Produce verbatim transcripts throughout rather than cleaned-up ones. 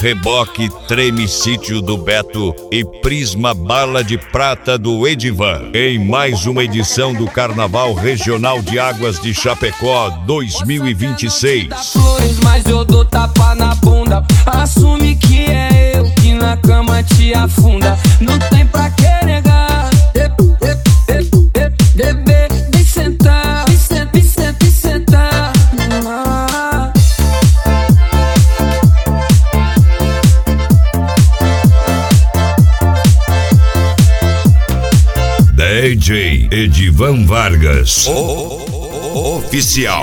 Reboque Treme Sítio do Beto e Prisma Bala de Prata do Edivan, em mais uma edição do Carnaval Regional de Águas de Chapecó dois mil e vinte e seis. Flores, mas eu dou tapa na bunda. Assume que é eu que na cama te afunda. Não tem pra que negar. Bebê, vem sentar, vem sentar, vem sentar, vem sentar. D J Edivan Vargas, o, o, oficial.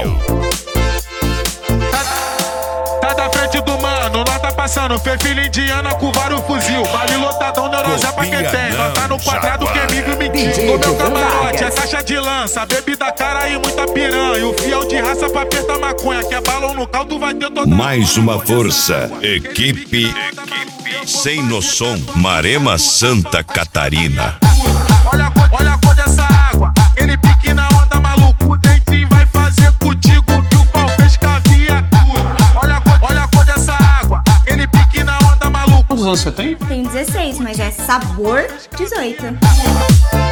Tá, tá da frente do mano, nós tá passando. Ferfilho indiana com vários fuzil. Vale lotadão, neurose pra quem tem. Nós tá no quadrado, que amigo e mentira. No meu camarote é caixa de lança, bebida cara e muita piranha. O fiel de raça pra apertar maconha, que é balão no caldo, vai ter toda. Mais uma força, equipe, equipe sem noção, Marema Santa Catarina. Olha, olha a cor dessa água, ele pique na onda, maluco. O dentinho vai fazer contigo que o pau fez com a viatura. Olha, olha a cor dessa água, ele pique na onda, maluco. Quantos anos você tem? Tenho dezesseis, mas é sabor dezoito.